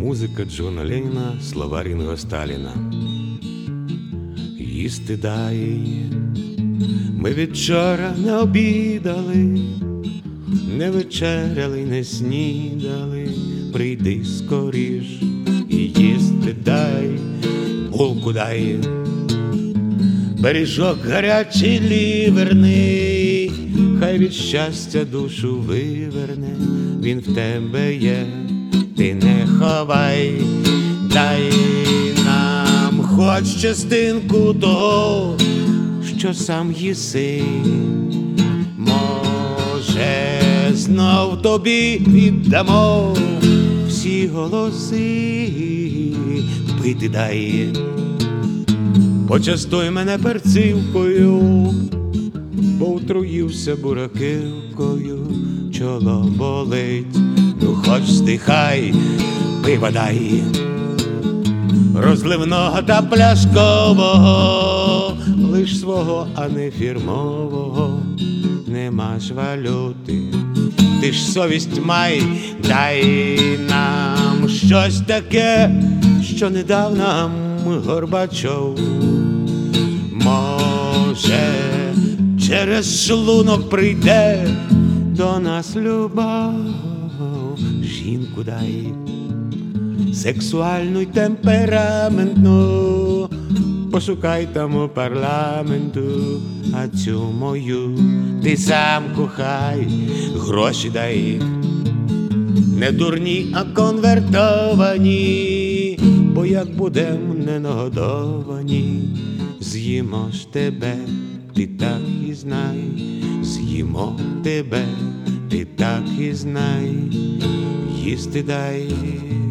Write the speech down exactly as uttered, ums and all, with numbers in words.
Музика Джона Леннона, слова Рінго Сталіна. Їсти дай, ми вчора не обідали, не вечеряли, не снідали, прийди скоріш і їсти дай, булку дай, пиріжок гарячий ліверний, хай від щастя душу виверне, він в тебе є, ти не ховай, дай нам хоч частинку того, що сам їси. Може, знов тобі віддамо всі голоси, пити дай, почастуй мене перцівкою, бо отруївся бураківкою, чоло болить, ну хоч стихай, пива дай, розливного та пляшкового, лиш свого, а не фірмового, нема ж валюти, ти ж совість май, дай нам щось таке, що не дав нам Горбачов. Може, через шлунок прийде до нас любов, жінку дай, сексуальну й темпераментну, пошукай там у парламенту, а цю мою ти сам кохай, гроші дай, не дурні, а конвертовані, бо як будем не нагодовані, з'їмо ж тебе, ти так і знай, з'їмо тебе, ти так і знай, їсти дай.